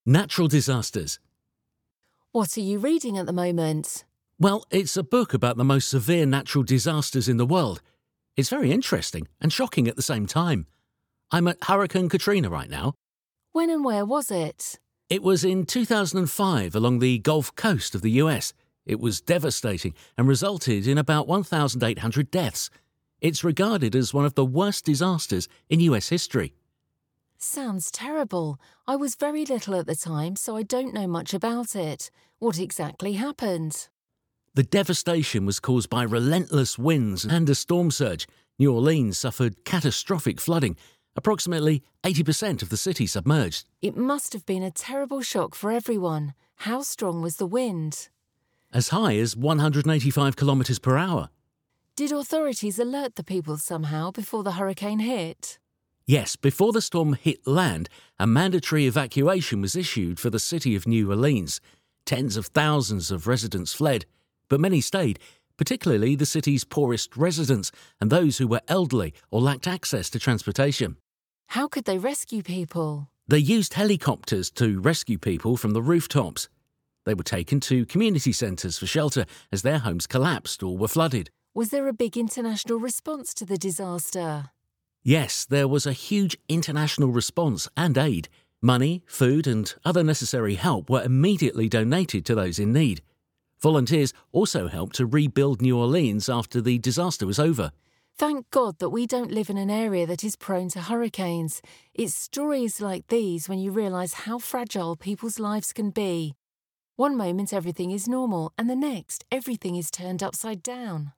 Natural disasters. What are you reading at the moment? Well, it's a book about the most severe natural disasters in the world. It's very interesting and shocking at the same time. I'm at Hurricane Katrina right now. When and where was it? It was in 2005 along the Gulf Coast of the US. It was devastating and resulted in about 1,800 deaths. It's regarded as one of the worst disasters in US history. Sounds terrible. I was very little at the time, so I don't know much about it. What exactly happened? The devastation was caused by relentless winds and a storm surge. New Orleans suffered catastrophic flooding. Approximately 80% of the city submerged. It must have been a terrible shock for everyone. How strong was the wind? As high as 185 kilometres per hour. Did authorities alert the people somehow before the hurricane hit? Yes, before the storm hit land, a mandatory evacuation was issued for the city of New Orleans. Tens of thousands of residents fled, but many stayed, particularly the city's poorest residents and those who were elderly or lacked access to transportation. How could they rescue people? They used helicopters to rescue people from the rooftops. They were taken to community centres for shelter as their homes collapsed or were flooded. Was there a big international response to the disaster? Yes, there was a huge international response and aid. Money, food and other necessary help were immediately donated to those in need. Volunteers also helped to rebuild New Orleans after the disaster was over. Thank God that we don't live in an area that is prone to hurricanes. It's stories like these when you realise how fragile people's lives can be. One moment everything is normal and the next everything is turned upside down.